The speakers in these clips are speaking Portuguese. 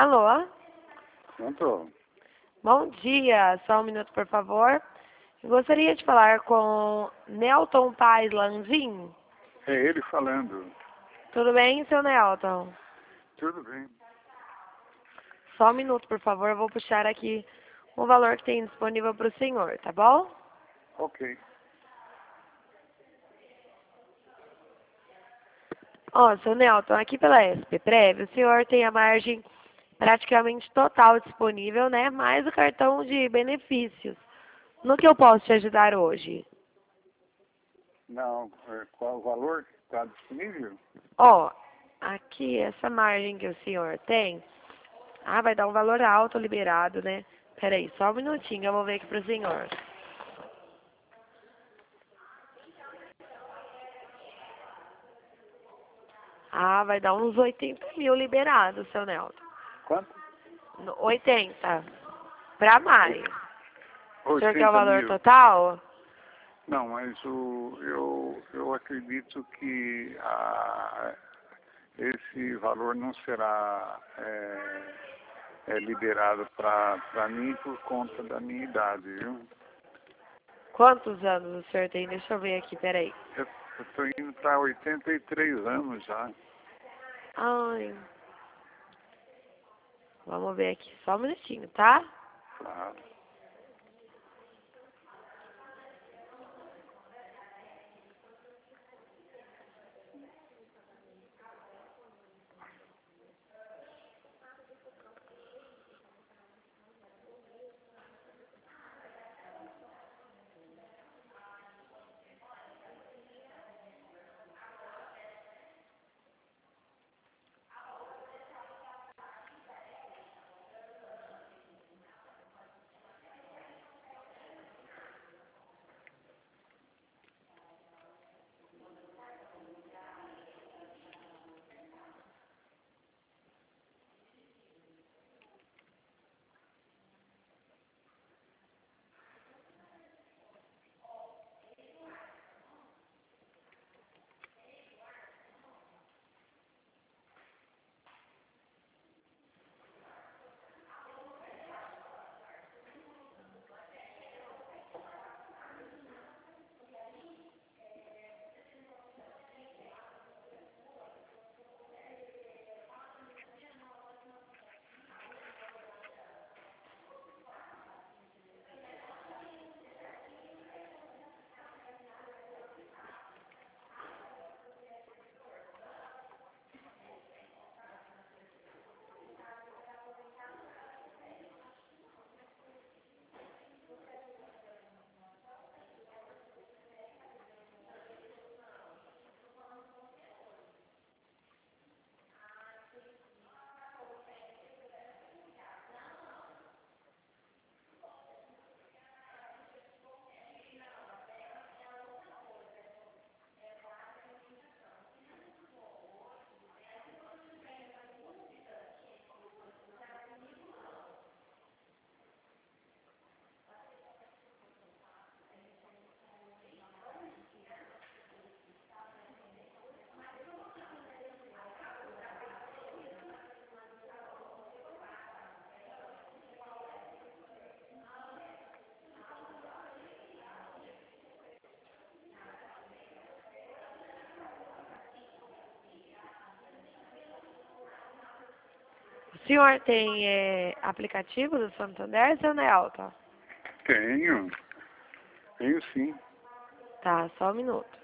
Alô? Pronto. Bom dia. Só um minuto, por favor. Eu gostaria de falar com Nelton Paz Landim. É ele falando. Tudo bem, seu Nelton? Tudo bem. Só um minuto, por favor. Eu vou puxar aqui o valor que tem disponível para o senhor, tá bom? Ok. Ó, seu Nelton, aqui pela SP-Prev, o senhor tem a margem praticamente total disponível, né? Mais o cartão de benefícios. No que eu posso te ajudar hoje? Não, qual o valor que está disponível? Ó, aqui essa margem que o senhor tem, vai dar um valor alto liberado, né? Peraí, só um minutinho, eu vou ver aqui pro senhor. Vai dar uns 80 mil liberado, seu Nelton. Quanto? 80. Pra maio. O senhor quer o 80 valor mil. total? Não, mas eu acredito que esse valor não será liberado para mim por conta da minha idade, viu? Quantos anos o senhor tem? Deixa eu ver aqui, peraí. Eu estou indo para 83 anos já. Ai. Vamos ver aqui, só um minutinho, tá? Claro. O senhor tem aplicativo do Santander, seu Nelton? Tenho. Tenho sim. Tá, só um minuto.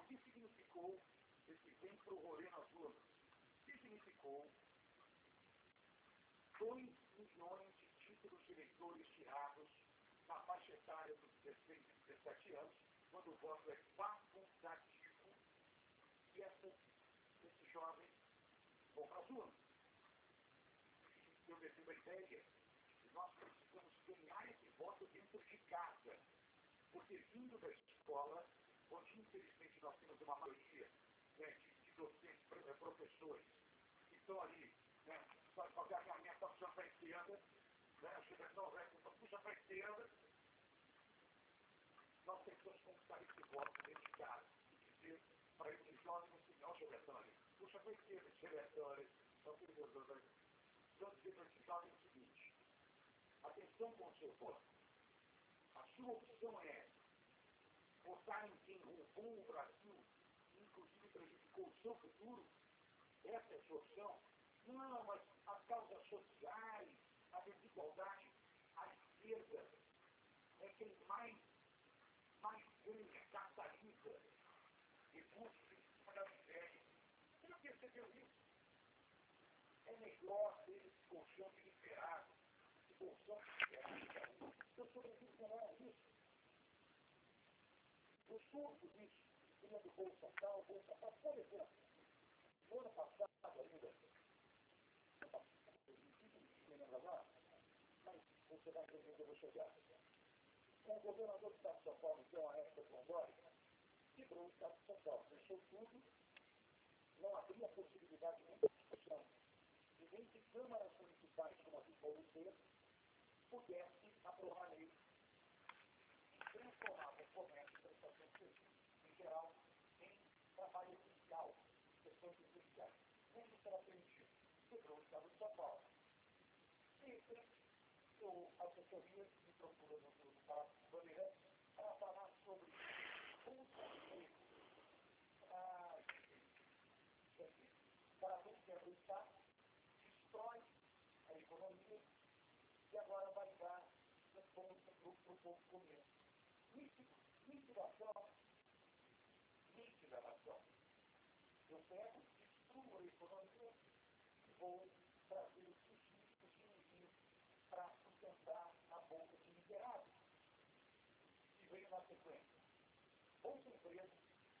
que significou esse vem pro rolê nas urnas? Significou 2 milhões de títulos de eleitores tirados na faixa etária dos 16 e 17 anos, quando o voto é facultativo, e esses jovens vão para as urnas. Eu defendo a ideia que nós precisamos ganhar esse voto dentro de casa, porque vindo da escola, onde infelizmente nós temos uma maioria, né, de docentes, professores, que estão ali, né, só fazer a caminhada, puxa para a esquerda, né, a geração vai puxa para a esquerda, nós precisamos conquistar esse voto dentro de casa e dizer para esses jovens o seguinte: ó, geração ali, puxa para a esquerda, geração, vamos dizer para esses jovens o seguinte: atenção com o seu voto. A sua opção é votar em quem roubou o Brasil, inclusive prejudicou o seu futuro. Essa é a sua opção. Não, mas as causas sociais, a desigualdade, a esquerda é quem mais ganha, capitaliza recursos em cima da miséria. Você não percebeu isso? É melhor ter esse colchão de liberado, esse colchão de liberado. Eu sobrevivo com isso. Eu surdo disso, do Bolsa Tal, por exemplo, no ano passado ainda, mas você vai entender que eu vou chegar. Com o governador do Estado de São Paulo, então, a época do Londres, quebrou o Estado de São Paulo, fechou tudo, não abria a possibilidade de discussão, e nem de câmaras municipais, como a de Paulo C, pudesse aprovar a lei que transformava o comércio e prestação de serviço, em geral, em trabalho essencial, questões essenciais. Nem isso era permitido. Quebrou o Estado de São Paulo. E a assessoria me procura no Palácio de Bandeirantes para falar sobre como fazer para não quebrar o Estado, destrói a economia e agora vai dar resposta para o povo comer. Nítida nação. Eu pego, destruo a economia e vou trazer os subsídios de envio para sustentar a bolsa de miseráveis. E veio na sequência. Outra empresa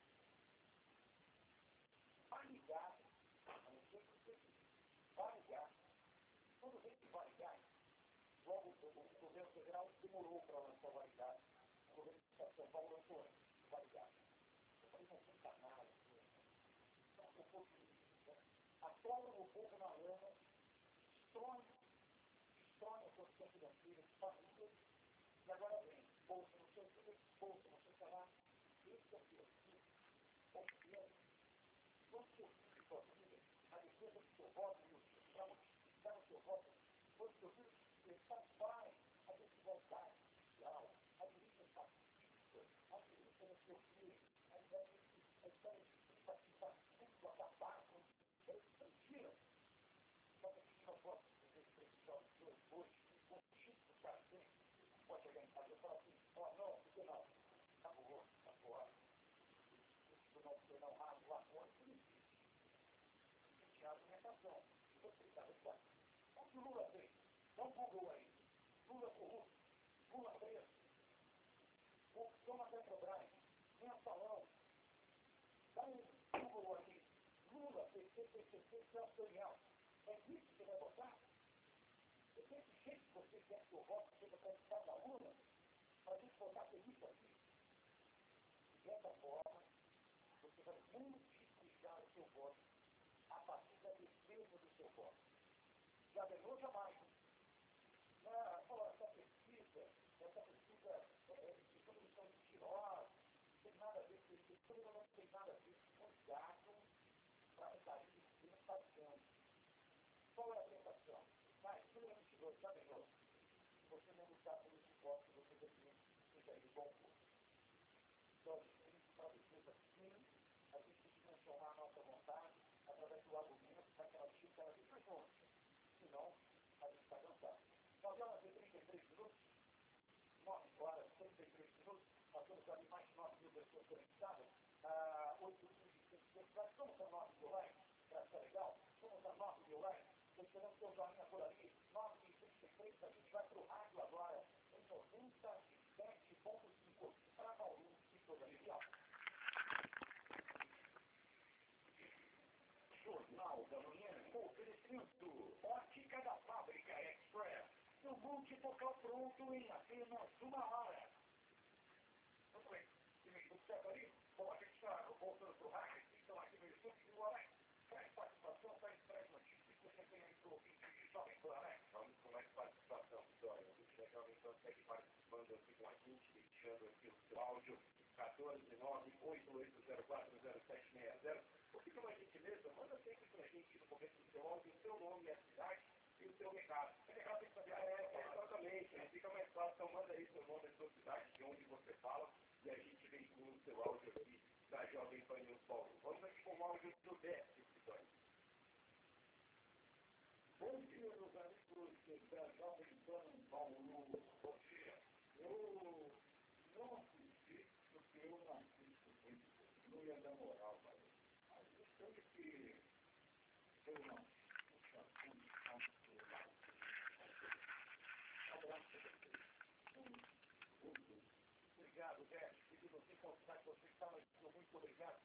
vai ligar, a não ser que você vai ligar. Quando vem que vai ligar, logo o governo federal demorou para lançar o validade. O governo de São Paulo lançou antes o validade. Eu falei, não fica nada. Não, o povo atola o povo na lama, destrói a condição financeira de famílias, e agora vem, bolsa no seu filho, bolsa no seu salário. Esse é o perfil, quando seu filho e sua filha, a defesa do seu voto, e para multiplicar o seu voto, quando seu filho satisfaz a desigualdade social, a milícia fascista, a milícia no seu filho, a ideia de participar tudo, acabar com eles mentira. Só que se não pode fazer esse jovem hoje, com o tipo que o cara tem, pode chegar em casa e falar assim: ó, não, porque não, acabou, está fora. Isso não raso lá fora, isso não existe. Existe a argumentação. Vou explicar depois. O que o Lula fez? Não Google aí. Lula corrupto, Lula preso, corrupção na Petrobras, mensalão. Dá um Google aí. Lula, PT, PCC, Celso Daniel. É isso que você vai votar? É desse jeito que você quer que eu vote, seja para cada urna, para a gente votar feliz aqui. Dessa forma, você vai multiplicar o seu voto a partir da defesa do seu voto. Já ganhou, jamais. Essa pesquisa de são mentirosas, não tem nada a ver com isso, tudo não tem nada a ver com o gato para sair de tentação. Qual é a tentação? Mas, se ele mentirou, já ganhou. Se você não lutar por esse voto, você define que seja de bom curso. Então, a gente tem que para a defesa, sim, a gente tem que transformar a nossa vontade através do argumento, daquela chica cada vez mais longe. Senão, a gente está cansado. Nós vamos ter 33 minutos, 9 horas, 33 minutos, nós temos ali mais de 9 mil pessoas conectadas. esperando seu joinha por ali. 9h33, a gente vai pro rádio agora. Em 97,5 para Bauru e toda a região. Jornal da Manhã, oferecimento Ótica da Fábrica Express. Seu multifocal pronto em apenas 1 hora. Muito bem, time do certo ali, pode estar voltando pro rádio. Então aqui no YouTube do Alex. Traz participação, traz notícias. Você tem aí pro ouvinte de Jovem Pan, Alex. Vamos com mais participação, Vitória. O ouvinte da Jovem Pan segue participando aqui com a gente, deixando aqui o seu áudio. 14988040760. Por que uma gentileza? Manda sempre pra gente no começo do seu áudio o seu nome, a cidade e o seu recado. O recado tem que saber. Exatamente. Fica mais fácil. Então manda aí seu nome, a sua cidade, de onde você fala, e a gente veicula o seu áudio aqui da Jovem Pan News Paulo. Vamos aqui com o áudio do Décio, Vitória. Bom dia, meus amigos da Jovem Pan Bauru. Bom dia. Eu não assisti porque eu não assisto muito. Não ia dar moral para ele. Mas eu sei que eu não assisto abraço a vocês. Obrigado, Décio. E você contar que você fala, muito obrigado.